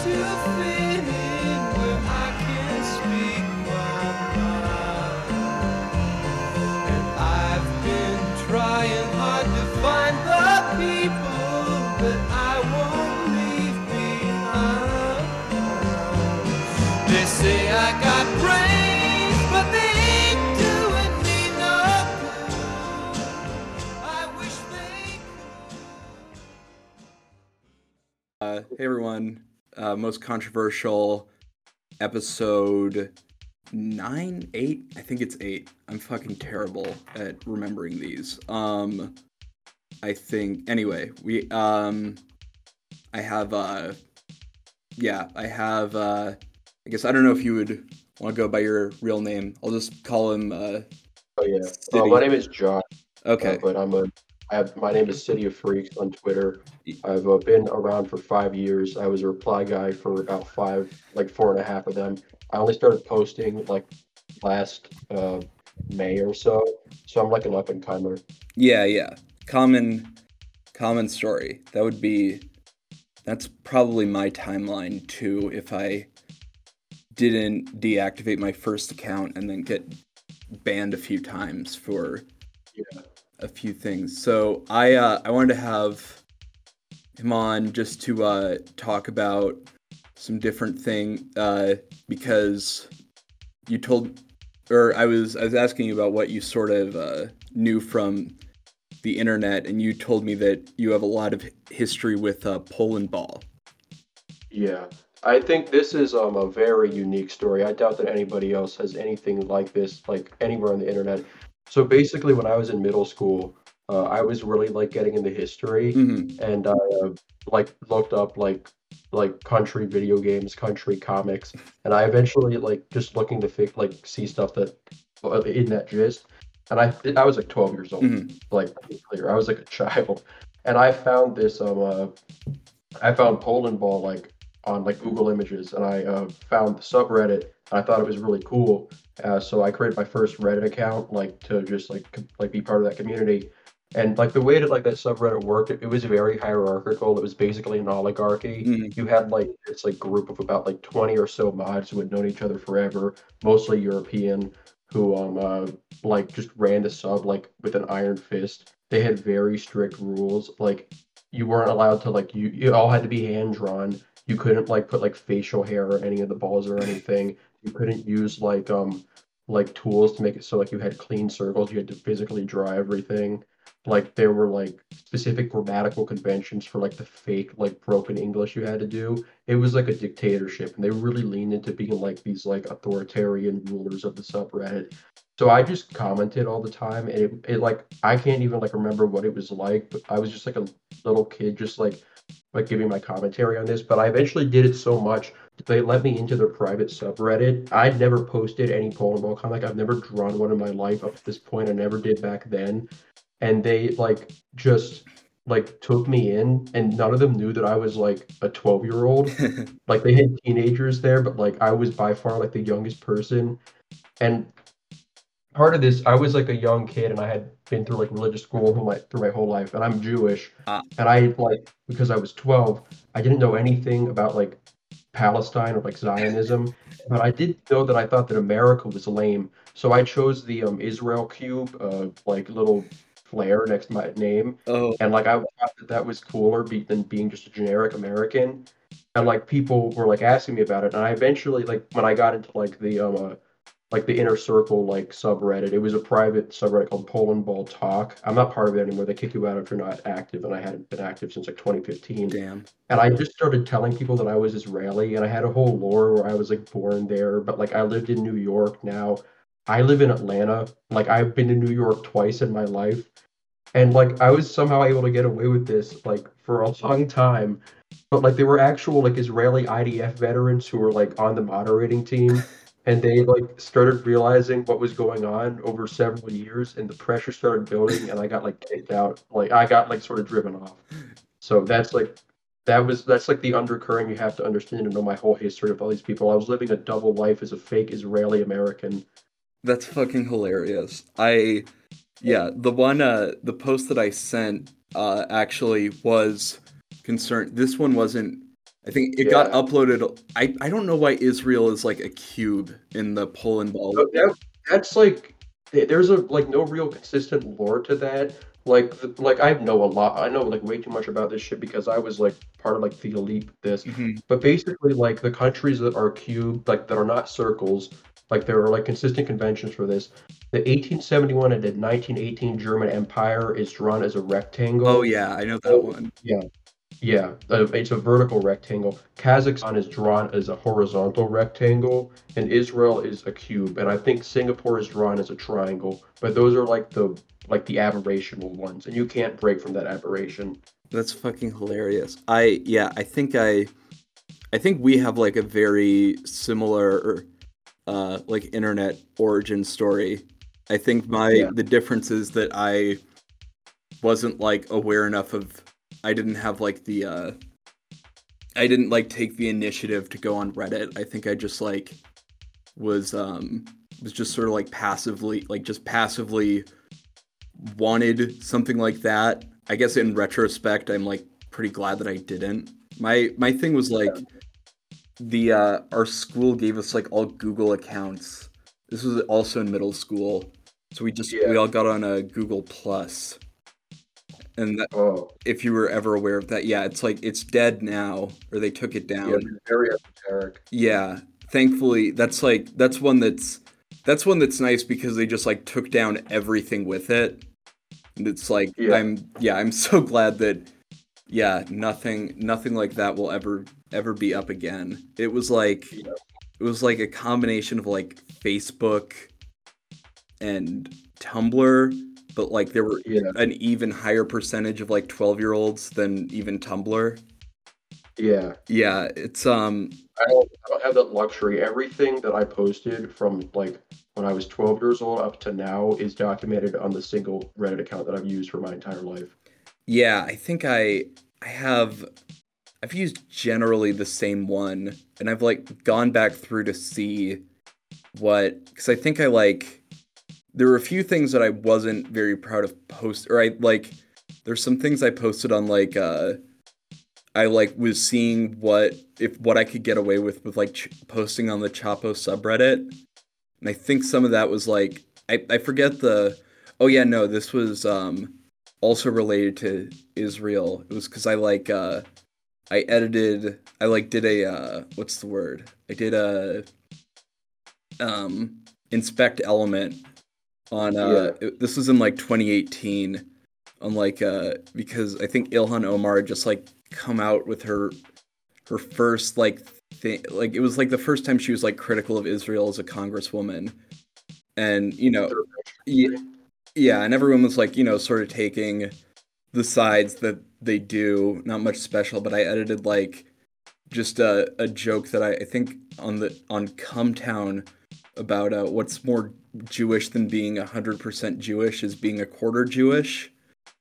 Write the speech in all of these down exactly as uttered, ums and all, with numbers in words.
to fit in where I can speak my mind. And I've been trying hard to find the people that I won't leave behind. They say I got brains, but they ain't doing me no good. I wish they could. Uh, hey everyone, uh, most controversial episode nine, eight? I think it's eight. I'm fucking terrible at remembering these. Um, I think, anyway, we, um, I have, uh, yeah, I have, uh, I guess, I don't know if you would want to go by your real name. I'll just call him, uh, Oh yeah. Uh, City. my name is John. Okay. Uh, but I'm a. I have. My name is City of Freaks on Twitter. I've uh, been around for five years. I was a reply guy for about five, like four and a half of them. I only started posting like last uh, May or so. So I'm like an up and comer. Yeah, yeah. Common, common story. That would be, that's probably my timeline too, if I didn't deactivate my first account and then get banned a few times for Yeah. a few things. So I uh, I wanted to have him on just to uh, talk about some different thing uh, because you told, or I was I was asking you about what you sort of uh, knew from the internet, and you told me that you have a lot of history with uh, Poland ball. Yeah. I think this is um a very unique story. I doubt that anybody else has anything like this, like anywhere on the internet. So basically, when I was in middle school, uh, I was really like getting into history, Mm-hmm. and I uh, like looked up like like country video games, country comics, and I eventually like just looking to fi- like see stuff that uh, in that gist, and I I was like twelve years old, Mm-hmm. like to be clear, I was like a child, and I found this um uh, I found Poland Ball like on like Google Images, and I uh, found the subreddit. And I thought it was really cool, uh, so I created my first Reddit account, like to just like com- like be part of that community. And like the way that like that subreddit worked, it, it was very hierarchical. It was basically an oligarchy. Mm-hmm. You had like this like group of about like twenty or so mods who had known each other forever, mostly European, who um uh, like just ran the sub like with an iron fist. They had very strict rules, like you weren't allowed to like you you all had to be hand drawn. You couldn't like put like facial hair or any of the balls or anything. You couldn't use like um like tools to make it so like you had clean circles. You had to physically draw everything. Like there were like specific grammatical conventions for like the fake like broken English you had to do. It was like a dictatorship, and they really leaned into being like these like authoritarian rulers of the subreddit. So I just commented all the time, and it, it like I can't even like remember what it was like, but I was just like a little kid, just like like giving my commentary on this. But I eventually did it so much that they let me into their private subreddit. I'd never posted any Pokemon Ball comic. I've never drawn one in my life up to this point. I never did back then. And they like just like took me in, and none of them knew that I was like a twelve year old. Like they had teenagers there, but like I was by far like the youngest person. And part of this, I was like a young kid, and I had been through like religious school through my through my whole life, and I'm Jewish, Ah. and I like because I was twelve, I didn't know anything about like Palestine or like Zionism, but I did know that I thought that America was lame, so I chose the um Israel cube, uh, like little flare next to my name, Oh. and like I thought that that was cooler be- than being just a generic American, and like people were like asking me about it, and I eventually like when I got into like the um uh, like the inner circle like subreddit. It was a private subreddit called Poland Ball Talk. I'm not part of it anymore. They kick you out if you're not active, and I hadn't been active since like twenty fifteen. Damn. And I just started telling people that I was Israeli, and I had a whole lore where I was like born there, but like I lived in New York now. I live in Atlanta. Like I've been to New York twice in my life, and like I was somehow able to get away with this like for a long time. But like there were actual like Israeli I D F veterans who were like on the moderating team, and they like started realizing what was going on over several years, and the pressure started building, and I got like kicked out. Like I got like sort of driven off. So that's like that was that's like the undercurrent you have to understand to know my whole history of all these people. I was living a double life as a fake Israeli American. That's fucking hilarious. I, yeah, the one, uh, the post that I sent, uh, actually was concerned. This one wasn't I think it got Yeah. uploaded. I, I don't know why Israel is like a cube in the Poland ball. So that that's like th- there's a like no real consistent lore to that. Like the, like I know a lot. I know like way too much about this shit because I was like part of like the elite with this. Mhm. But basically, like the countries that are cubed, like that are not circles, like there are like consistent conventions for this. The eighteen seventy-one and the nineteen eighteen German Empire is drawn as a Oh rectangle. yeah, I know that Oh, one. yeah. Yeah, uh, it's a vertical rectangle. Kazakhstan is drawn as a horizontal rectangle, and Israel is a cube. And I think Singapore is drawn as a triangle. But those are like the like the aberrational ones, and you can't break from that aberration. That's fucking hilarious. I yeah, I think I I think we have like a very similar uh like internet origin story. I think my Yeah, the difference is that I wasn't like aware enough of I didn't have like the uh I didn't like take the initiative to go on Reddit. I think I just like was um was just sort of like passively like just passively wanted something like that. I guess in retrospect I'm like pretty glad that I didn't. My my thing was like the uh our school gave us like all Google accounts. This was also in middle school. So we just we yeah. all got on a Google Plus. And that, Oh, if you were ever aware of that, yeah, it's like it's dead now or they took it yeah. down. Very esoteric. Yeah, thankfully that's like that's one that's that's one that's nice because they just like took down everything with it. And it's like Yeah, I'm yeah, I'm so glad that yeah, nothing nothing like that will ever ever be up again. It was like yeah, it was like a combination of like Facebook and Tumblr, but like there were yeah, an even higher percentage of like twelve-year-olds than even Tumblr. yeah. Yeah, it's um I don't, I don't have that luxury. Everything that I posted from like when I was twelve years old up to now is documented on the single Reddit account that I've used for my entire life. yeah, I think I I have I've used generally the same one and I've like gone back through to see what because I think I like there were a few things that I wasn't very proud of post or I like there's some things I posted on like uh I like was seeing what if what I could get away with with like ch- posting on the Chapo subreddit, and I think some of that was like I I forget the oh yeah no this was um also related to Israel. It was because I like uh I edited I like did a uh what's the word I did a um inspect element on uh Yeah. it- this was in like twenty eighteen on like uh because I think Ilhan Omar had just like come out with her her first like thing like it was like the first time she was like critical of Israel as a congresswoman and you know yeah, yeah and everyone was like you know sort of taking the sides that they do not much special but I edited like just a, a joke that I, I think on the on Cumtown about uh, what's more Jewish than being one hundred percent Jewish is being a quarter Jewish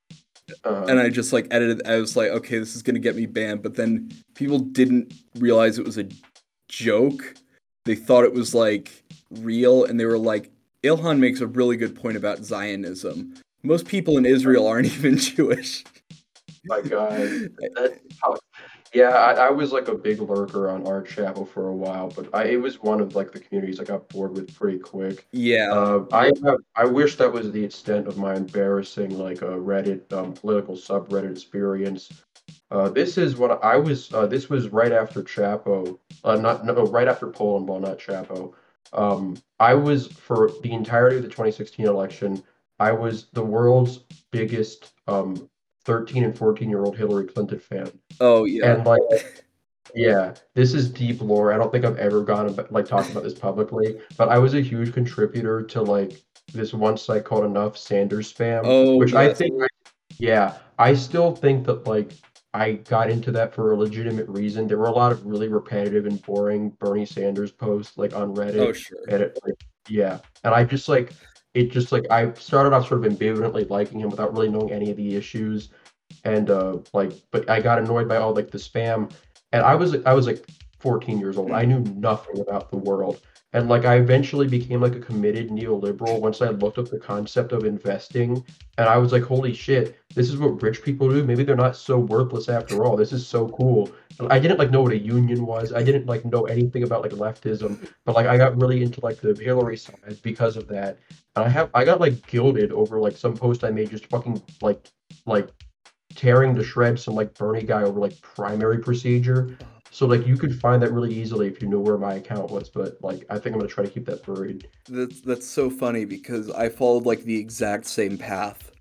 Uh, and I just like edited. I was like, okay, this is gonna get me banned. But then people didn't realize it was a joke. They thought it was like real, and they were like, Ilhan makes a really good point about Zionism. Most people in Israel aren't even Jewish. my God. That, how, yeah, I, I was like a big lurker on Art Chapel for a while, but I, it was one of like the communities I got bored with pretty quick. Yeah. Uh, I have, I wish that was the extent of my embarrassing like a Reddit um, political subreddit experience. Uh, this is what I was. Uh, this was right after Chapo. Uh, not no, right after Poland Ball, not Chapo. Um, I was for the entirety of the twenty sixteen election. I was the world's biggest um, thirteen and fourteen year old Hillary Clinton fan, Oh yeah. and like yeah, this is deep lore. I don't think I've ever gone about, like talked about this publicly, but I was a huge contributor to like this one site called Enough Sanders Spam, Oh which I yes. think, yeah, I still think that like I got into that for a legitimate reason. There were a lot of really repetitive and boring Bernie Sanders posts like on Oh Reddit, sure. and it like yeah, and I just like it just like I started off sort of ambivalently liking him without really knowing any of the issues, and uh like but I got annoyed by all like the spam and I was I was like fourteen years old. I knew nothing about the world. And like I eventually became like a committed neoliberal once I looked up the concept of investing, and I was like, holy shit, this is what rich people do. Maybe they're not so worthless after all. This is so cool. And I didn't like know what a union was. I didn't like know anything about like leftism, but like I got really into like the Hillary side because of that. And I have I got like gilded over like some post I made just fucking like like tearing to shreds some like Bernie guy over like primary procedure. So like you could find that really easily if you knew where my account was, but like I think I'm gonna try to keep that buried. That's that's so funny because I followed like the exact same path.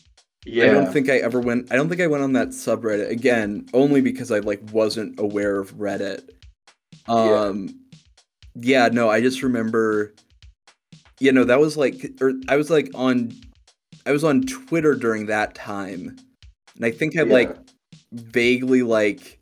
I don't Yeah, think I ever went I don't think I went on that subreddit again, only because I like wasn't aware of Reddit. yeah, Um yeah, no, I just remember you know, that was like or I was like on I was on Twitter during that time. And I think I yeah, like vaguely like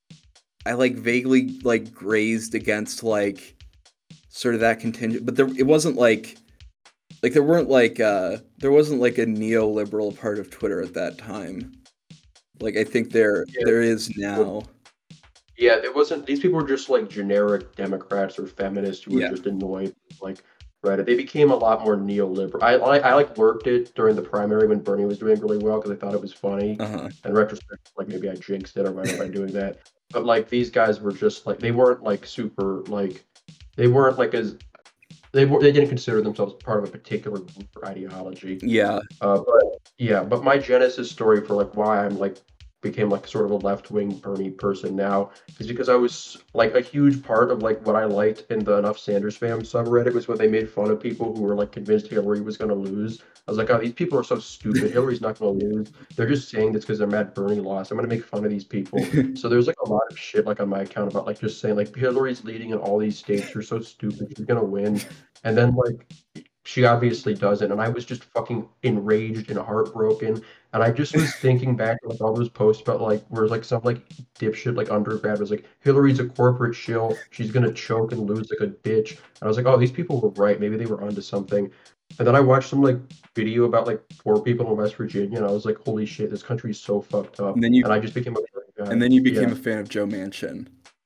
I like vaguely like grazed against like sort of that contingent, but there it wasn't like like there weren't like uh there wasn't like a neoliberal part of Twitter at that time. Like I think there yeah. there is Well, now. yeah, it wasn't. These people were just like generic Democrats or feminists who were Yeah. just annoyed with, like Reddit. They became a lot more neoliberal. I I, I like lurked it during the primary when Bernie was doing really well because I thought it was funny. Uh-huh. In retrospect, like maybe I jinxed it or whatever by doing that. But like these guys were just like they weren't like super like they weren't like as they were they didn't consider themselves part of a particular group or ideology. Yeah. Uh, but yeah, but my genesis story for like why I'm like became like sort of a left wing Bernie person now is because I was like a huge part of like what I liked in the Enough Sanders Fam subreddit was when they made fun of people who were like convinced Hillary was going to lose. I was like, oh, these people are so stupid. Hillary's not going to lose. They're just saying this because they're mad Bernie lost. I'm going to make fun of these people. So there's like a lot of shit like on my account about like just saying like Hillary's leading in all these states. You're so stupid. She's going to win. And then like she obviously doesn't. And I was just fucking enraged and heartbroken. And I just was thinking back to like all those posts about like where like some like dipshit like undergrad was like Hillary's a corporate shill. She's gonna choke and lose like a bitch. And I was like, oh, these people were right. Maybe they were onto something. And then I watched some like video about like poor people in West Virginia, and I was like, holy shit, this country is so fucked up. And then you And I just became a Bernie and guy. then you became Yeah. a fan of Joe Manchin.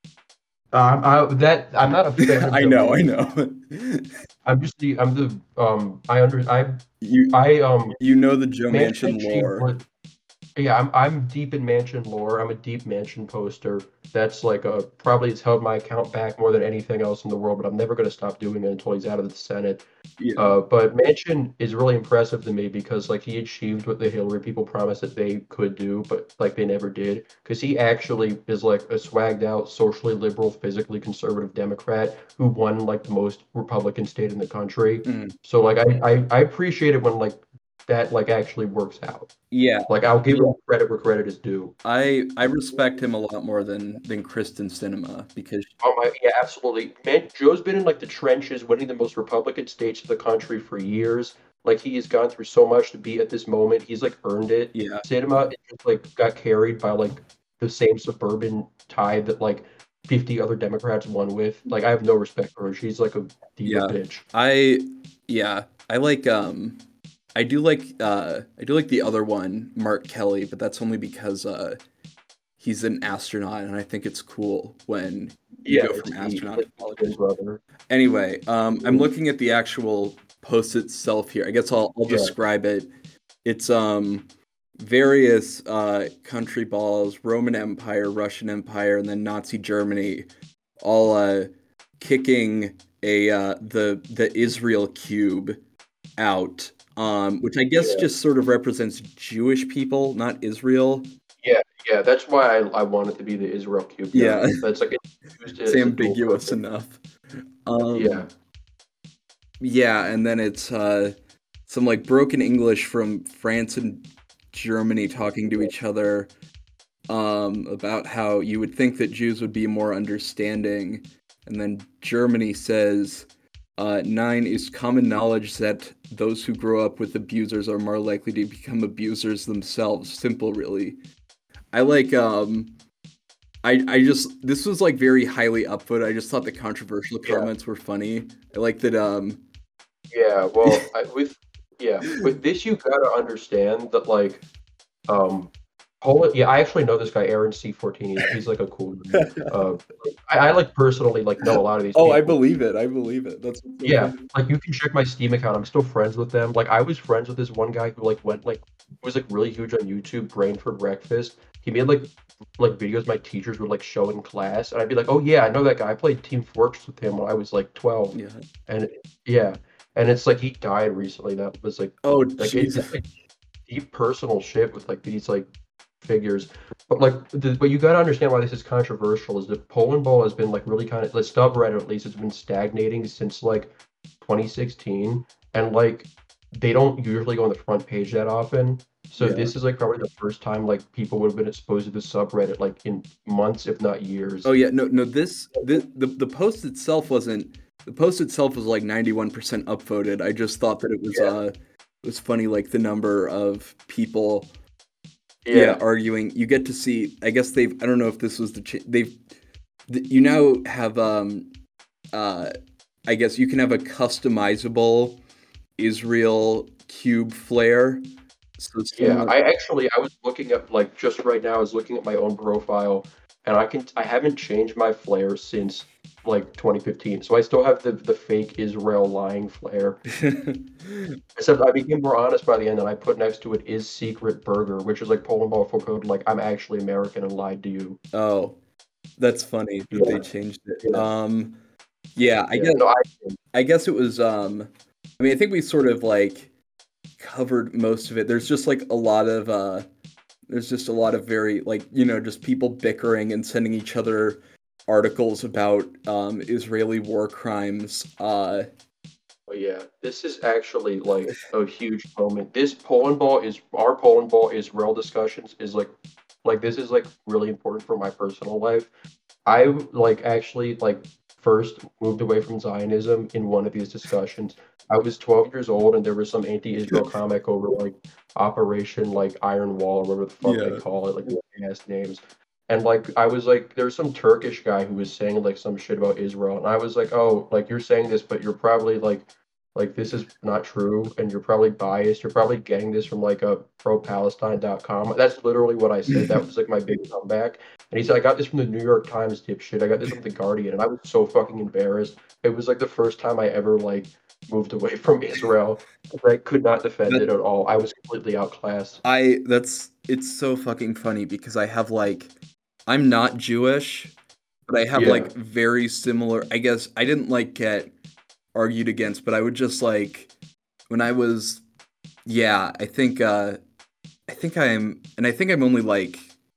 Um, I that I'm not a fan of I Joe know, I Manchin. know. I'm just the I'm the um I under I You I um you know the Joe Manchin Manchin achieved lore. what yeah, I'm I'm deep in Mansion lore. I'm a deep Mansion poster. That's like a probably has held my account back more than anything else in the world, but I'm never going to stop doing it until he's out of the Senate. Yeah. Uh, but Manchin is really impressive to me because like he achieved what the Hillary people promised that they could do, but like they never did. Because he actually is like a swagged out, socially liberal, physically conservative Democrat who won like the most Republican state in the country. Mm. So like I I, I appreciate it when like that like actually works out. Yeah. Like I'll give him credit where credit is due. I I respect him a lot more than than Kristen Sinema because Oh my, yeah, absolutely. Man, Joe's been in like the trenches, winning the most Republican states of the country for years. Like he has gone through so much to be at this moment. He's like earned it. yeah. Cinema it just like got carried by like the same suburban tide that like fifty other Democrats won with. Like I have no respect for her. She's like a diva Yeah. bitch. I yeah, I like um I do like uh I do like the other one, Mark Kelly, but that's only because uh he's an astronaut and I think it's cool when you Yeah, go it's from he, astronaut like to his twin politician. brother. Anyway, um I'm looking at the actual post itself here. I guess I'll I'll Yeah, describe it. It's um various uh country balls, Roman Empire, Russian Empire, and then Nazi Germany all uh kicking a uh the the Israel cube out, um, which I guess yeah, just sort of represents Jewish people, not Israel. yeah, yeah. That's why I, I want it to be the Israel cube. Yeah, Yeah, that's like it's used it's as a dual ambiguous purpose. enough. Um, Yeah, yeah, and then it's uh, some like broken English from France and Germany talking to each other um, about how you would think that Jews would be more understanding, and then Germany says. Uh, nine is common knowledge that those who grow up with abusers are more likely to become abusers themselves. Simple, really. I like, um, I, I just, this was like very highly upvoted. I just thought the controversial yeah, comments were funny. I like that, um, yeah. Well, I, with yeah, with this you gotta understand that like um Poland, yeah, I actually know this guy, Aaron C fourteen. He's, he's like a cool guy. Uh, I, I like personally like know a lot of these Oh, I people. believe it. I believe it. That's what's so Yeah, funny. like you can check my Steam account. I'm still friends with them. Like I was friends with this one guy who like went like was like really huge on YouTube, Brain for Breakfast. He made like like videos my teachers would like show in class, and I'd be like, oh yeah, I know that guy. I played Team Fortress with him when I was like twelve, Yeah. and yeah, and it's like he died recently. That was like Oh, like it's Jesus. like deep personal shit with like these like figures. But like, the, but you got to understand why this is controversial. Is that Poland Ball has been like really kind of the subreddit at least has been stagnating since like twenty sixteen, and like they don't usually go on the front page that often. So Yeah. this is like probably the first time like people would have been exposed to the subreddit like in months, if not years. Oh yeah, no, no. This, this the the post itself wasn't. The post itself was like ninety-one percent upvoted. I just thought that it was Yeah. uh, it was funny, like the number of people, yeah, Yeah. arguing. You get to see. I guess they've. I don't know if this was the. Ch- they've. th- You now have um, uh, I guess you can have a customizable Israel cube flare. So Yeah, someone, I actually I was looking at like just right now I was looking at my own profile and I can I haven't changed my flare since like twenty fifteen. So I still have the the fake Israel lying flare. Except I became more honest by the end and I put next to it is secret burger, which is like Poland ball full code like I'm actually American and lied to you. oh, that's funny that they Yeah, changed it. yeah, Um, yeah, I yeah. guess No, I I guess it was. Um, I mean, I think we sort of like covered most of it. There's just like a lot of. Uh, there's just a lot of very like you know just people bickering and sending each other articles about um, Israeli war crimes. Uh, Oh yeah, this is actually like a huge moment. This Poland ball is our Poland ball Israel discussions is like like this is like really important for my personal life. I like actually like first moved away from Zionism in one of these discussions. I was twelve years old and there was some anti-Israel comic over like Operation like Iron Wall or whatever the fuck they yeah, call it, like ass names. And like I was like there's some Turkish guy who was saying like some shit about Israel and I was like, "Oh, like you're saying this but you're probably like like this is not true and you're probably biased. You're probably getting this from like a pro palestine dot com." That's literally what I said. That was like my big comeback. And he said, I got this from the New York Times, dipshit. I got this from the Guardian, and I was so fucking embarrassed. It was like the first time I ever like moved away from Israel. I could not defend that it at all. I was completely outclassed. I that's it's so fucking funny because I have like I'm not Jewish, but I have Yeah, like very similar. I guess I didn't like get argued against, but I would just like when I was yeah, I think uh I think I'm and I think I'm only like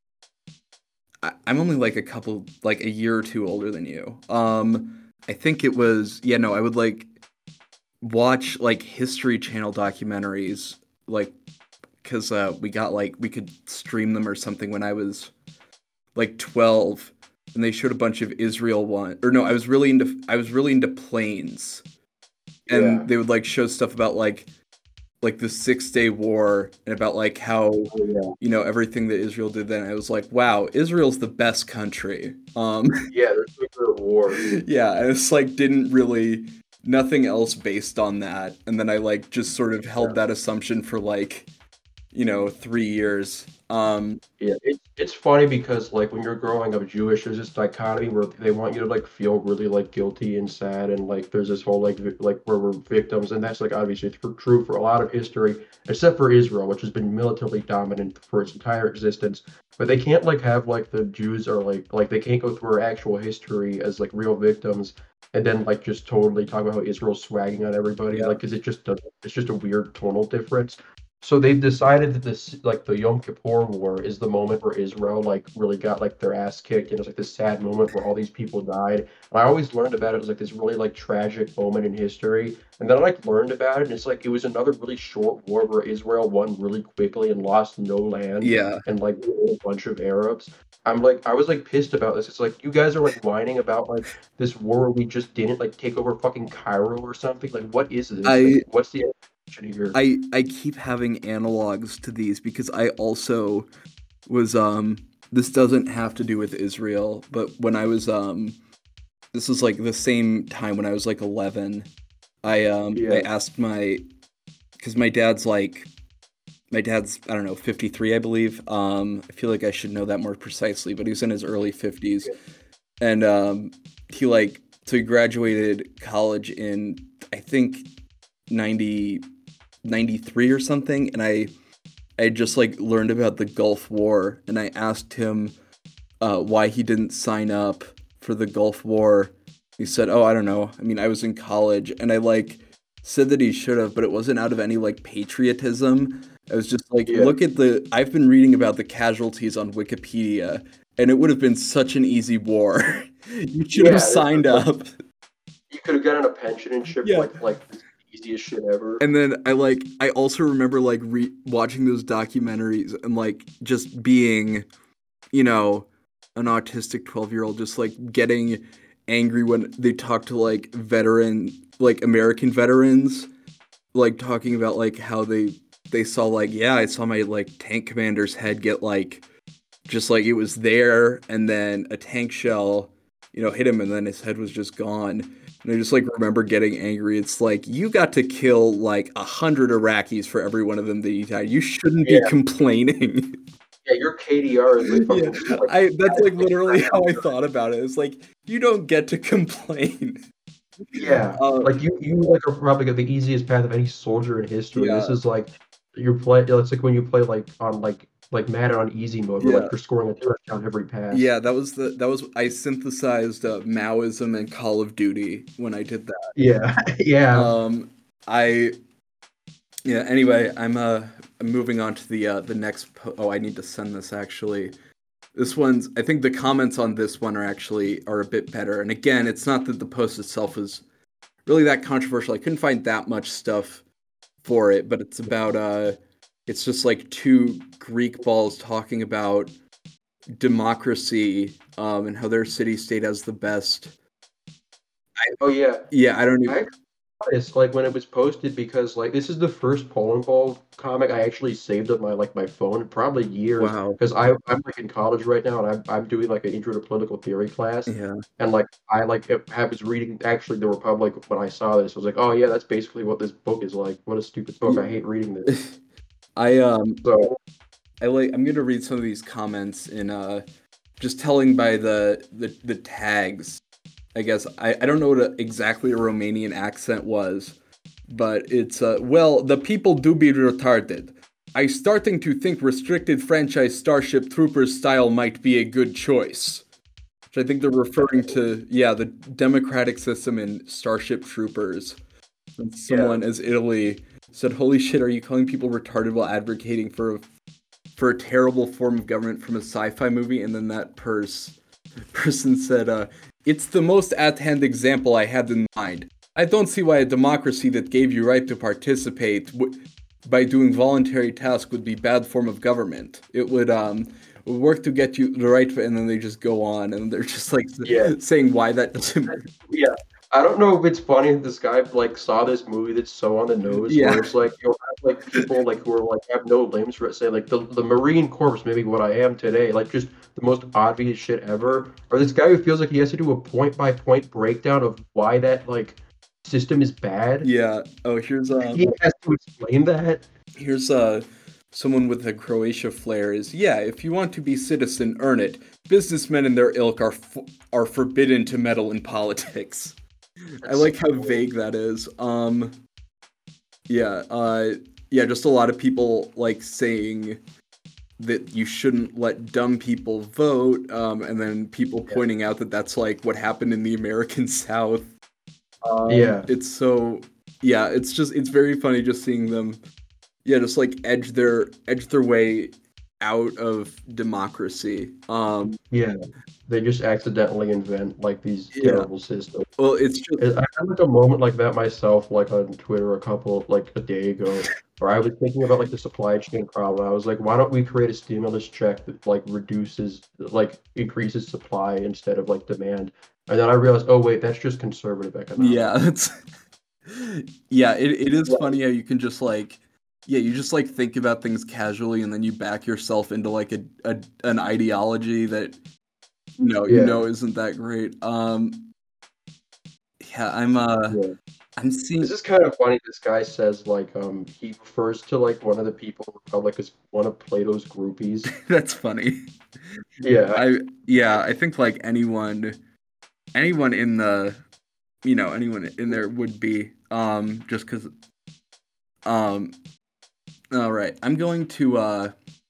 I, I'm only like a couple like a year or two older than you. Um I think it was yeah, no, I would like watch like History Channel documentaries like cuz uh we got like we could stream them or something when I was like twelve and they showed a bunch of Israel one or no, I was really into I was really into planes yeah. and they would like show stuff about like like the Six Day War and about like how Oh, yeah. you know everything that Israel did then. I was like, wow, Israel's the best country. Um, Yeah, there's nuclear war. yeah, I just like didn't really nothing else based on that, and then I like just sort of held Yeah. that assumption for like you know three years. Um, Yeah, it, it's funny because like when you're growing up Jewish, there's this dichotomy where they want you to like feel really like guilty and sad, and like there's this whole like vi- like where we're victims, and that's like obviously tr- true for a lot of history, except for Israel, which has been militarily dominant for its entire existence. But they can't like have like the Jews are like like they can't go through our actual history as like real victims, and then like just totally talk about how Israel's swagging on everybody, yeah, like because it just doesn't. It's just a weird tonal difference. So they've decided that this, like the Yom Kippur War, is the moment where Israel like really got like their ass kicked, and it's like this sad moment where all these people died. And I always learned about it as like this really like tragic moment in history. And then I like learned about it, and it's like it was another really short war where Israel won really quickly and lost no land yeah. and like a bunch of Arabs. I'm like I was like pissed about this. It's like you guys are like whining about like this war where we just didn't like take over fucking Cairo or something. Like what is this? Like I what's the action here? I I keep having analogs to these because I also was um this doesn't have to do with Israel, but when I was um this was like the same time when I was like eleven, I um I Yeah. asked my cuz my dad's like my dad's, I don't know, fifty-three, I believe. Um, I feel like I should know that more precisely, but he was in his early fifties. And um, he, like, so he graduated college in, I think, ninety, ninety-three or something. And I, I just, like, learned about the Gulf War. And I asked him uh, why he didn't sign up for the Gulf War. He said, oh, I don't know. I mean, I was in college. And I, like, said that he should have, but it wasn't out of any, like, patriotism. I was just like, Yeah. look at the, I've been reading about the casualties on Wikipedia, and it would have been such an easy war. You should Yeah, have it's signed like- up. You could have gotten a pension and shit Yeah. like like the easiest shit ever. And then I like, I also remember like re- watching those documentaries and like just being, you know, an autistic twelve year old, just like getting angry when they talk to like veteran, like American veterans, like talking about like how they, they saw like, yeah, I saw my like tank commander's head get like, just like it was there, and then a tank shell, you know, hit him, and then his head was just gone. And I just like remember getting angry. It's like you got to kill like a hundred Iraqis for every one of them that you died. You shouldn't Yeah. be complaining. Yeah, your K D R is like Yeah, fucking like, I that's like literally how I thought about it. It's like you don't get to complain. yeah. Uh, Like you, you like are probably got the easiest path of any soldier in history. This Yeah. is like you're play. It's like when you play like on like like Madden on easy mode, where Yeah. like you're scoring a touchdown every pass. Yeah, that was the that was I synthesized uh, Maoism and Call of Duty when I did that. yeah, yeah. Um, I yeah. Anyway, I'm uh I'm moving on to the uh the next. Po- oh, I need to send this actually. This one's. I think the comments on this one are actually are a bit better. And again, it's not that the post itself is really that controversial. I couldn't find that much stuff for it, but it's about uh, it's just like two Greek balls talking about democracy um and how their city state has the best. oh yeah. Yeah, I don't even. I It's like when it was posted because like this is the first Poland Ball comic I actually saved on my like my phone in probably years. Wow. Because I I'm like in college right now and I'm I'm doing like an intro to political theory class. Yeah. And like I like if I was reading actually the Republic when I saw this. I was like, oh yeah, that's basically what this book is like. What a stupid book. I hate reading this. I um So I like I'm gonna read some of these comments in uh just telling by the the, the tags. I guess I, I don't know what a, exactly a Romanian accent was, but it's uh well the people do be retarded. I starting to think restricted franchise Starship Troopers style might be a good choice. Which I think they're referring to yeah the democratic system in Starship Troopers. And someone as Italy said, "Holy shit, are you calling people retarded while advocating for a, for a terrible form of government from a sci-fi movie?" And then that pers- person said, uh, "It's the most at-hand example I had in mind. I don't see why a democracy that gave you right to participate w- by doing voluntary tasks would be bad form of government. It would um would work to get you the right." And then they just go on, and they're just like Yeah. saying why that doesn't. yeah. I don't know if it's funny that this guy like saw this movie that's so on the nose. Yeah. Where it's like you'll have like people like who are like have no limbs for it say like the the Marine Corps maybe what I am today like just the most obvious shit ever. Or this guy who feels like he has to do a point by point breakdown of why that like system is bad. Yeah. Oh, here's um. He has to explain that. Here's uh someone with a Croatia flair is yeah. If you want to be citizen, earn it. Businessmen and their ilk are f- are forbidden to meddle in politics. I like how vague that is. Um, yeah, uh, yeah, just a lot of people like saying that you shouldn't let dumb people vote, um, and then people Yeah. pointing out that that's like what happened in the American South. Um, Yeah. it's so yeah, it's just it's very funny just seeing them, yeah, just like edge their edge their way out of democracy. Um, Yeah. They just accidentally invent like these Yeah. terrible systems. well, it's just I had like a moment like that myself, like on Twitter a couple like a day ago, where I was thinking about like the supply chain problem. I was like, why don't we create a stimulus check that like reduces, like increases supply instead of like demand? And then I realized, oh wait, that's just conservative economics. yeah, it's yeah, it, it is Yeah. funny how you can just like yeah, you just like think about things casually and then you back yourself into like a, a an ideology that you know you Yeah. know isn't that great. Um yeah, I'm uh Yeah. I'm seeing. This is kind of funny. This guy says like um he refers to like one of the people in the Republic as one of Plato's groupies. That's funny. Yeah. I yeah, I think like anyone anyone in the you know, anyone in there would be um just cuz um all right. I'm going to uh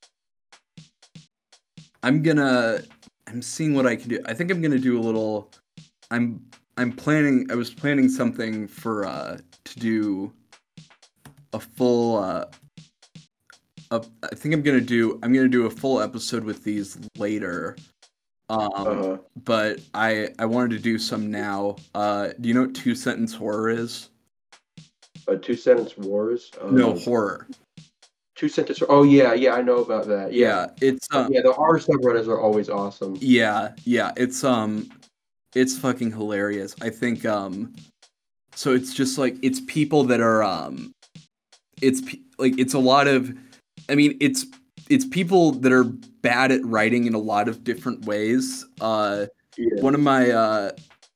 I'm going to I'm seeing what I can do. I think I'm going to do a little I'm I'm planning I was planning something for uh to do a full uh a, I think I'm going to do I'm going to do a full episode with these later. Um, Uh-huh. but I I wanted to do some now. Uh, do you know what two sentence horror is? Uh, two sentence wars. Uh, No, horror. Two sentence. Oh yeah, yeah, I know about that. Yeah, Yeah, it's Uh, um, yeah. The horror subreddits are always awesome. yeah, yeah, it's um, it's fucking hilarious. I think um, so it's just like it's people that are um, it's pe- like it's a lot of, I mean it's it's people that are bad at writing in a lot of different ways. Uh, Yeah. one of my uh.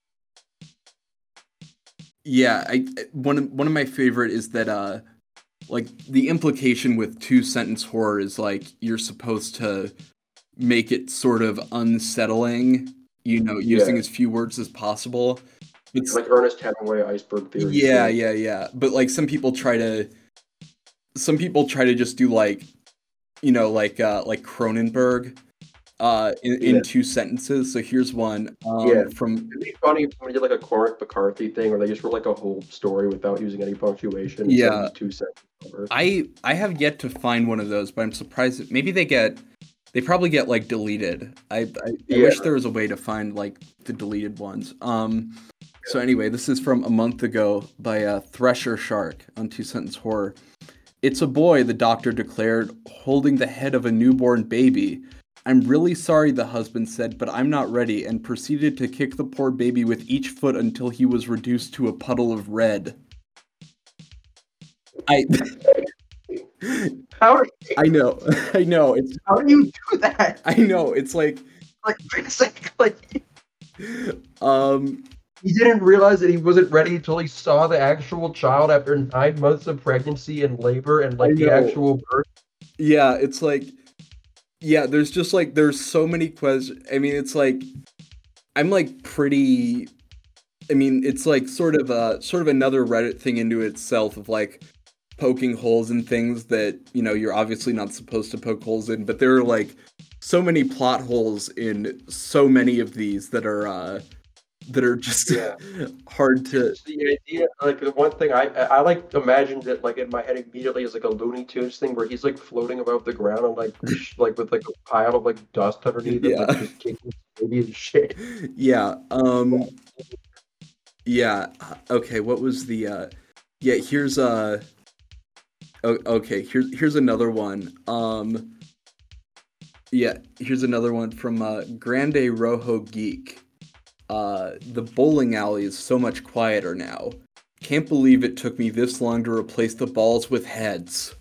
Yeah, I one of one of my favorite is that uh like the implication with two sentence horror is like you're supposed to make it sort of unsettling, you know, using Yeah. as few words as possible. It's Like Ernest Hemingway, Iceberg Theory. yeah, shit. yeah, yeah. But like some people try to some people try to just do like you know, like uh like Cronenberg uh in, Yeah. in two sentences. So here's one um Yeah. from It'd be funny if somebody did like a Cormac McCarthy thing, where they just wrote like a whole story without using any punctuation. instead Yeah. of just two sentences. Over. I I have yet to find one of those, but I'm surprised that maybe they get they probably get like deleted. I I, I Yeah. wish there was a way to find like the deleted ones. Um so anyway, this is from a month ago by uh, Thresher Shark on Two Sentence Horror. It's a boy, the doctor declared, holding the head of a newborn baby. I'm really sorry, the husband said, but I'm not ready, and proceeded to kick the poor baby with each foot until he was reduced to a puddle of red. I How I know. I know. It's how do you do that? I know. It's like Like basically, um he didn't realize that he wasn't ready until he saw the actual child after nine months of pregnancy and labor and like I the know. actual birth. yeah, it's like yeah, there's just like there's so many questions. I mean, it's like I'm like pretty I mean, it's like sort of a sort of another Reddit thing into itself of like poking holes in things that, you know, you're obviously not supposed to poke holes in, but there are like so many plot holes in so many of these that are uh that are just Yeah. hard to It's the idea, like the one thing I I I, like imagined it like in my head immediately as like a Looney Tunes thing where he's like floating above the ground and like sh- like with like a pile of like dust underneath him, Yeah. like just kicking his baby and shit. yeah. Um yeah. Okay, what was the uh yeah, here's uh o- okay, here's here's another one. Um yeah, here's another one from uh Grande Rojo Geek. Uh the bowling alley is so much quieter now. Can't believe it took me this long to replace the balls with heads.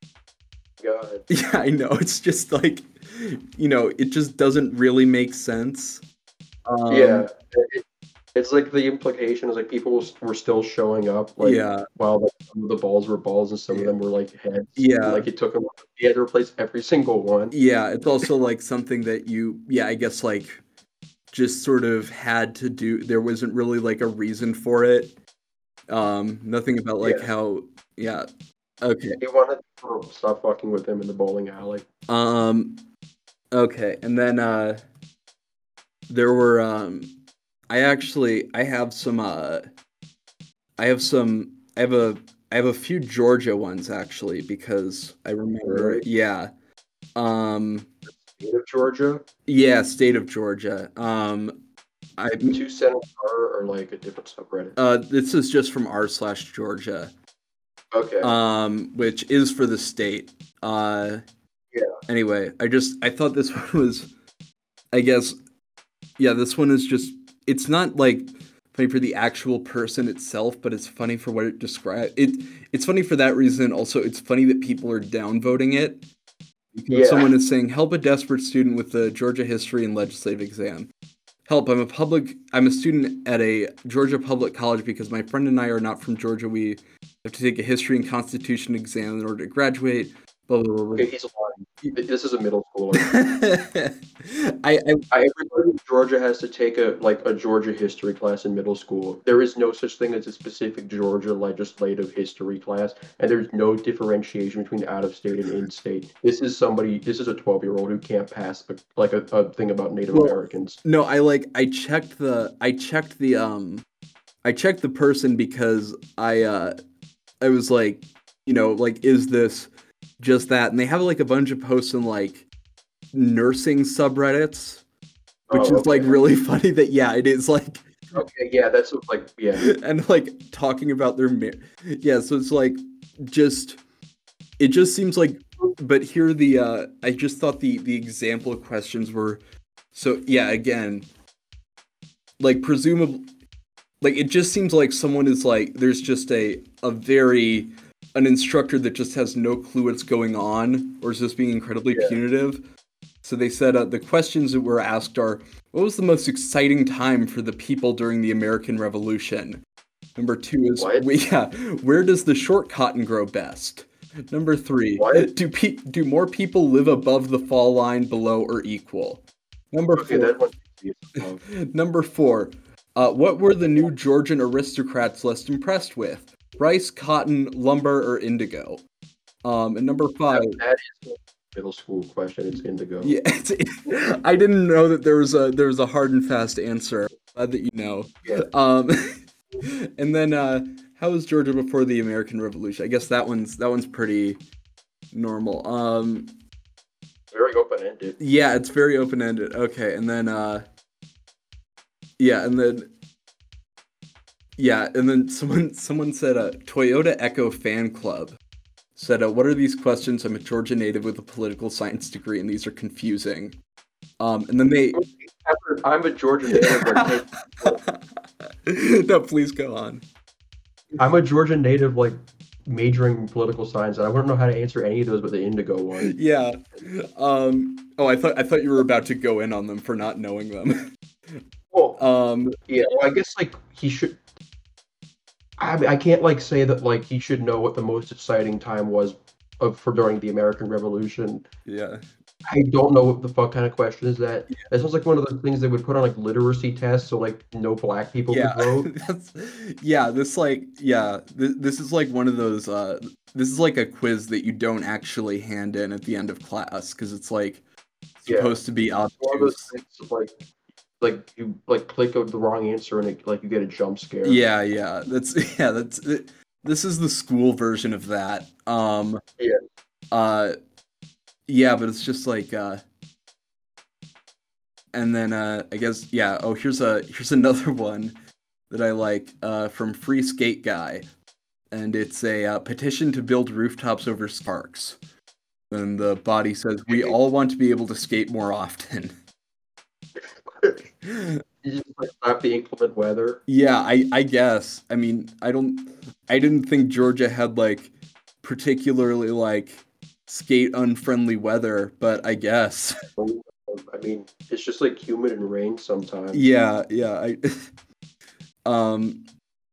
God. Yeah, I know. It's just like, you know, it just doesn't really make sense. Um, Yeah. It, it's like the implication is like people was- were still showing up like Yeah. while like, some of the balls were balls and some of them were like heads. Yeah. Like it took him he had to replace every single one. Yeah, it's also like something that you, yeah, I guess like just sort of had to do. There wasn't really like a reason for it. Um, nothing about like Yeah. how, yeah. Okay. He wanted to stop fucking with him in the bowling alley. Um, okay. And then, uh, there were, um, I actually, I have some, uh, I have some, I have a, I have a few Georgia ones actually because I remember, Really? yeah. Um, State of Georgia. yeah, state of Georgia. Um, I, Two sentence horror or like a different subreddit. uh, this is just from r slash Georgia. Okay. Um, which is for the state. Uh, Yeah. Anyway, I just I thought this one was, I guess, yeah, this one is just it's not like funny for the actual person itself, but it's funny for what it describes. It it's funny for that reason. Also, it's funny that people are downvoting it. Because Yeah. someone is saying, help a desperate student with the Georgia history and legislative exam. Help, I'm a public I'm a student at a Georgia public college because my friend and I are not from Georgia. We have to take a history and constitution exam in order to graduate. Blah blah blah. blah. Okay, he's lying. This is a middle schooler. I, I I, everybody in Georgia has to take a like a Georgia history class in middle school. There is no such thing as a specific Georgia legislative history class, and there's no differentiation between out of state and in state. This is somebody. This is a twelve year old who can't pass a, like a, a thing about Native Well, Americans. no, I like I checked the I checked the um I checked the person because I uh I was like, you know, like is this just that? And they have like a bunch of posts in like nursing subreddits, which Oh, is like okay. really funny that yeah, it is like Okay, yeah, that's like yeah. and like talking about their mar- yeah, so it's like just it just seems like but here the uh I just thought the the example questions were so yeah, again, like presumably like it just seems like someone is like there's just a a very an instructor that just has no clue what's going on or is just being incredibly Yeah. punitive. So they said uh, the questions that were asked are, what was the most exciting time for the people during the American Revolution? Number two is, What? we- yeah, where does the short cotton grow best? Number three, What? do pe- do more people live above the fall line, below, or equal? Number Okay, four, that one. number four, uh, what were the new Georgian aristocrats less impressed with? Rice, cotton, lumber, or indigo? Um, and number five, That is a middle school question. It's indigo. yeah, it's, I didn't know that there was a there was a hard and fast answer. Glad that you know. Yeah. Um, and then uh, how was Georgia before the American Revolution? I guess that one's that one's pretty normal. Um, Very open ended. yeah, it's very open ended. Okay, and then uh, yeah, and then yeah, and then someone someone said a uh, Toyota Echo fan club. Said, uh, what are these questions? I'm a Georgia native with a political science degree, and these are confusing. Um, and then they... I'm a Georgia native. Like, no, please go on. I'm a Georgia native, like, majoring in political science, and I wouldn't know how to answer any of those but the indigo one. Yeah. Um, oh, I thought I thought you were about to go in on them for not knowing them. Well, um, yeah, well, I guess, like, he should... I mean, I can't, like, say that, like, he should know what the most exciting time was of, for during the American Revolution. yeah. I don't know what the fuck kind of question is that. That sounds like one of those things they would put on, like, literacy tests so, like, no black people Yeah. could vote. That's, yeah, this, like, yeah, this, this is, like, one of those, uh, this is, like, a quiz that you don't actually hand in at the end of class, because it's, like, Yeah. supposed to be One of those obtuse. things of, like, like you like click the wrong answer and it, like you get a jump scare. Yeah, yeah, that's yeah, that's it, this is the school version of that. Um, Yeah. Uh, yeah, but it's just like, uh, and then uh, I guess yeah. Oh, here's a here's another one that I like uh, from Free Skate Guy, and it's a uh, petition to build rooftops over parks. And the body says, "We all want to be able to skate more often." You just like stop the inclement weather. Yeah, I I guess. I mean, I don't I didn't think Georgia had like particularly like skate unfriendly weather, but I guess. I mean, it's just like humid and rain sometimes. Yeah, yeah. I um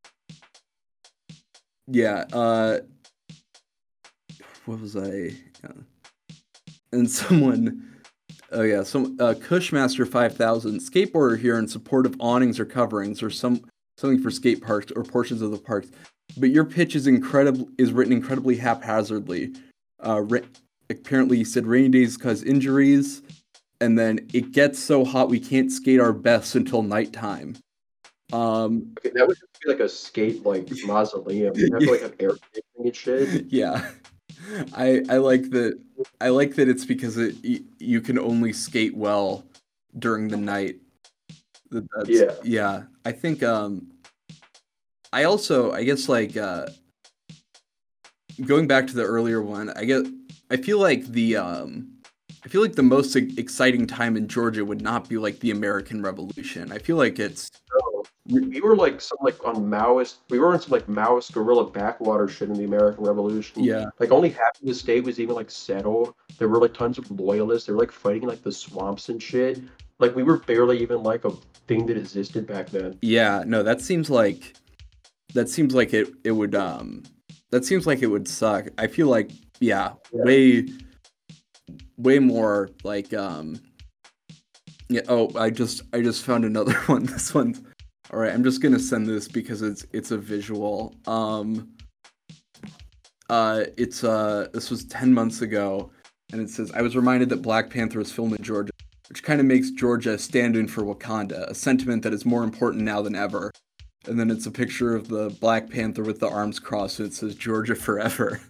Yeah, uh what was I yeah. And someone Oh yeah, some uh, Cushmaster five thousand skateboarder here in support of awnings or coverings or some something for skate parks or portions of the parks. But your pitch is incredible is written incredibly haphazardly. Uh, ra- apparently, you said rainy days cause injuries, and then it gets so hot we can't skate our best until nighttime. Um, Okay, that would just be like a skate like mausoleum. You have to like have air conditioning and shit. yeah, I I like that. I like that it's because it y- you can only skate well during the night. That That's, Yeah. yeah. I think. Um, I also, I guess, like uh, going back to the earlier one. I get. I feel like the. Um, I feel like the most e- exciting time in Georgia would not be like the American Revolution. I feel like it's. No, we, we were like some like on Maoist. We were in some like Maoist guerrilla backwater shit in the American Revolution. Yeah. Like only half of the state was even like settled. There were like tons of loyalists. They were like fighting like the swamps and shit. like we were barely even like a thing that existed back then. Yeah, no, that seems like that seems like it it would um that seems like it would suck. I feel like yeah, Yeah. way way more like um yeah, oh, I just I just found another one. This one's all right. I'm just going to send this because it's it's a visual. Um uh it's uh this was ten months ago, and it says I was reminded that Black Panther was filmed in Georgia, which kind of makes Georgia a stand-in for Wakanda, a sentiment that is more important now than ever. And then it's a picture of the Black Panther with the arms crossed, and it says Georgia forever.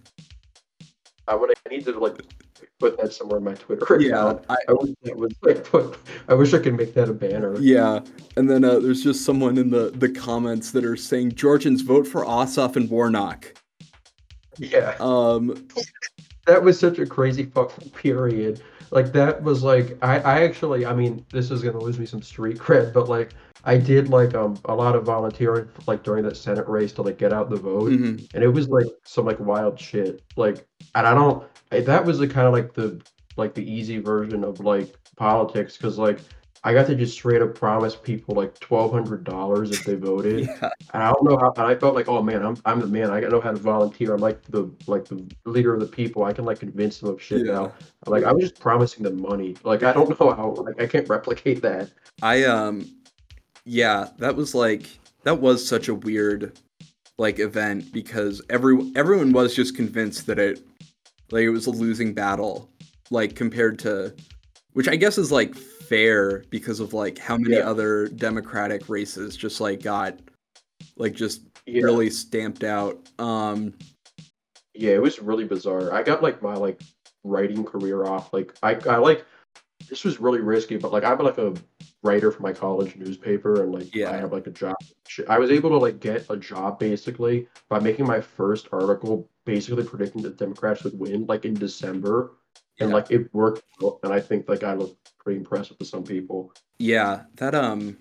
I would. I need to like put that somewhere in my Twitter Yeah, account. I, I wish that was like put. I wish I could make that a banner. yeah. And then uh, there's just someone in the, the comments that are saying, Georgians, vote for Ossoff and Warnock. Yeah, Um, that was such a crazy fucking period. Like that was like I. I actually. I mean, this is gonna lose me some street cred, but like I did like um a lot of volunteering like during that Senate race to like get out the vote, mhm. and it was like some like wild shit. Like, and I don't. I, that was the kind of like the like the easy version of like politics because like I got to just straight up promise people like twelve hundred dollars if they voted, Yeah, and I don't know how. And I felt like, oh man, I'm I'm the man. I know how to volunteer. I'm like the like the leader of the people. I can like convince them of shit yeah. now. Like I was just promising them money. Like I don't know how. Like I can't replicate that. I, um, yeah, that was like, that was such a weird, like, event because every, everyone was just convinced that it, like, it was a losing battle, like, compared to, which I guess is, like, fair because of, like, how many Yeah. other Democratic races just, like, got, like, just Yeah. really stamped out. Um, Yeah, it was really bizarre. I got like my like writing career off. Like I, I like this was really risky, but like I'm like a writer for my college newspaper, and like Yeah. I have like a job. Sh- I was able to like get a job basically by making my first article, basically predicting that Democrats would win, like in December, and Yeah. like it worked out. And I think like I look pretty impressive to some people. Yeah, that, um,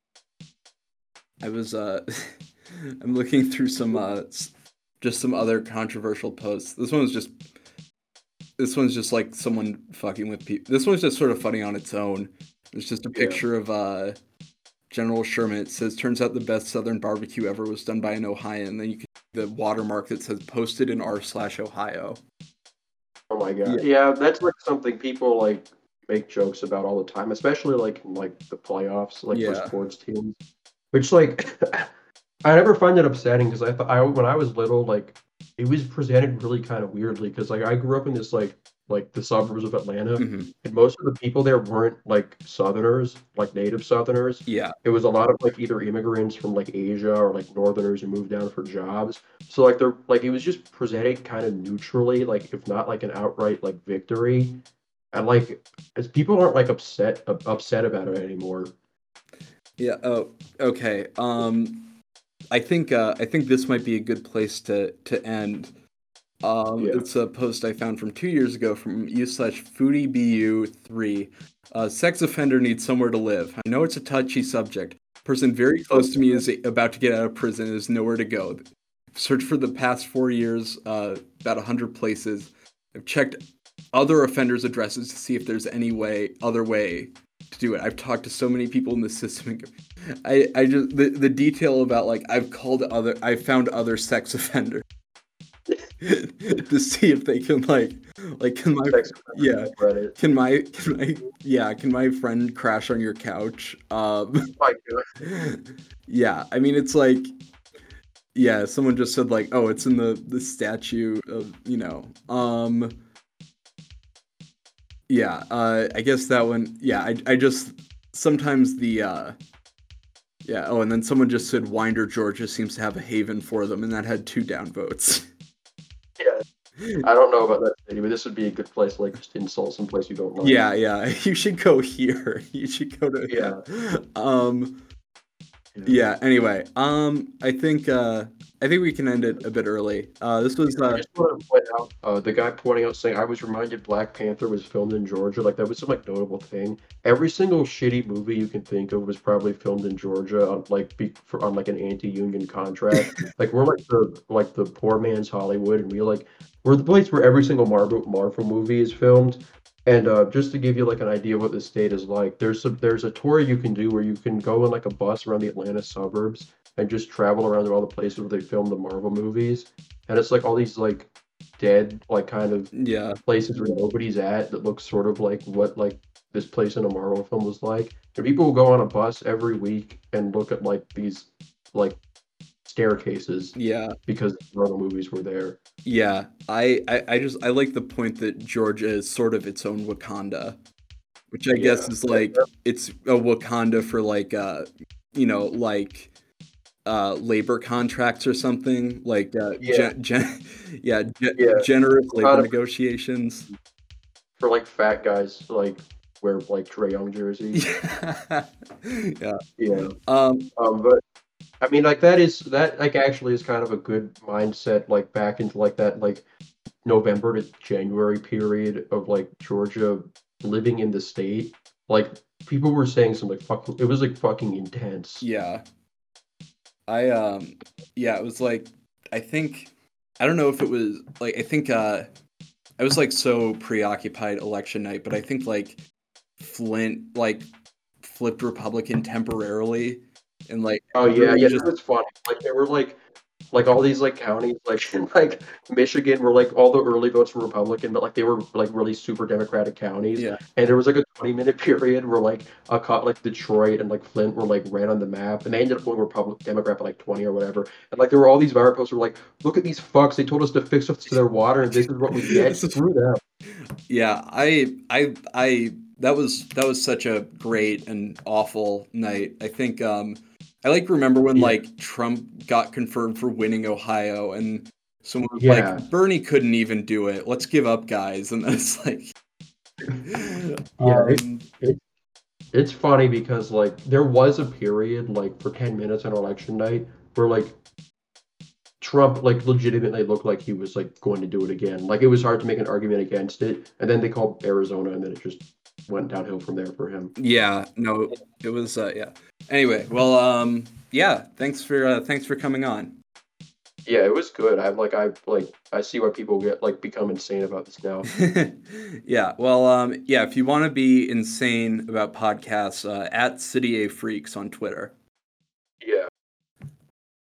I was, uh, I'm looking through some, uh, s- just some other controversial posts. This one was just, this one's just like someone fucking with people. This one's just sort of funny on its own. It's just a Yeah. picture of, uh, General Sherman. It says, turns out the best Southern barbecue ever was done by an Ohioan. And then you can see the watermark that says posted in r slash Ohio. Oh my god. Yeah, that's like something people like make jokes about all the time, especially like in like the playoffs, like Yeah. for sports teams. Which like I never find it upsetting because I thought I when I was little, like it was presented really kind of weirdly because like I grew up in this like like the suburbs of Atlanta, Mhm. and most of the people there weren't like Southerners, like native Southerners. Yeah. It was a lot of like either immigrants from like Asia or like Northerners who moved down for jobs. So like they're like it was just presented kind of neutrally, like if not like an outright like victory. And like as people aren't like upset up- upset about it anymore. Yeah. Oh, okay. Um, I think uh, I think this might be a good place to to end. Um, Yeah. It's a post I found from two years ago from u slash foodie bu three. Uh, sex offender needs somewhere to live. I know it's a touchy subject. Person very close to me is about to get out of prison and is nowhere to go. I've searched for the past four years, uh, about a hundred places. I've checked other offenders' addresses to see if there's any way, other way to do it. I've talked to so many people in the system. I, I just the, the detail about like I've called other, I found other sex offenders to see if they can like, like can my Sex yeah Reddit. can my can my yeah can my friend crash on your couch? Um, My God. yeah, I mean it's like yeah, someone just said like oh it's in the the statue of you know um. Yeah, uh, I guess that one. Yeah, I, I just sometimes the uh, yeah. Oh, and then someone just said Winder, Georgia seems to have a haven for them, and that had two downvotes. Yeah. I don't know about that city, but this would be a good place, like just insult some place you don't like. Yeah, yeah. You should go here. You should go to Yeah. Um. Yeah. Anyway, um, I think uh, I think we can end it a bit early. Uh, this was I uh, just want to point out uh, the guy pointing out saying I was reminded Black Panther was filmed in Georgia. Like that was some like notable thing. Every single shitty movie you can think of was probably filmed in Georgia on like be, for, on like an anti-union contract. Like we're like the like the poor man's Hollywood, and we like we're the place where every single Marvel Marvel movie is filmed. And uh, just to give you like an idea what the state is like, there's a there's a tour you can do where you can go in like a bus around the Atlanta suburbs and just travel around to all the places where they filmed the Marvel movies. And it's like all these like dead like kind of Yeah. places where nobody's at that looks sort of like what like this place in a Marvel film was like. And people will go on a bus every week and look at like these like staircases Yeah. because Marvel movies were there. Yeah. I, I, I just I like the point that Georgia is sort of its own Wakanda, which I guess Yeah. is like it's a Wakanda for like uh you know like uh labor contracts or something like uh Yeah. gen, gen, yeah, ge- Yeah. generous labor Kind of negotiations. for like fat guys like wear like Trae Young jerseys. Yeah. Yeah. Yeah. Um Um, but I mean, like that is that like actually is kind of a good mindset, like back into like that like November to January period of like Georgia living in the state. Like people were saying some like fucking, it was like fucking intense. yeah. I um yeah, it was like I think I don't know if it was like I think uh I was like so preoccupied election night, but I think like Flint like flipped Republican temporarily and like Oh yeah, really yeah, just that's funny. Like there were like like all these like counties like in like Michigan were like all the early votes were Republican, but like they were like really super Democratic counties. yeah. And there was like a twenty minute period where like a co- like Detroit and like Flint were like ran on the map, and they ended up going Republican Democrat by like twenty or whatever. And like there were all these viral posts were like, look at these fucks, they told us to fix up to their water, and this is what we get. This is- Screw them. Yeah, I I I that was that was such a great and awful night. I think um I like remember when Yeah. like Trump got confirmed for winning Ohio and someone was Yeah. like Bernie couldn't even do it. Let's give up, guys. And then it's like Yeah, it- um, It's funny because like there was a period like for ten minutes on election night where like Trump like legitimately looked like he was like going to do it again. Like it was hard to make an argument against it. And then they called Arizona and then it just went downhill from there for him. yeah, no, it was uh yeah. Anyway, well um yeah, thanks for uh, thanks for coming on. Yeah, it was good. I like I like I see why people get like become insane about this now. Yeah, well, um, yeah, if you want to be insane about podcasts, uh, at City A Freaks on Twitter. Yeah.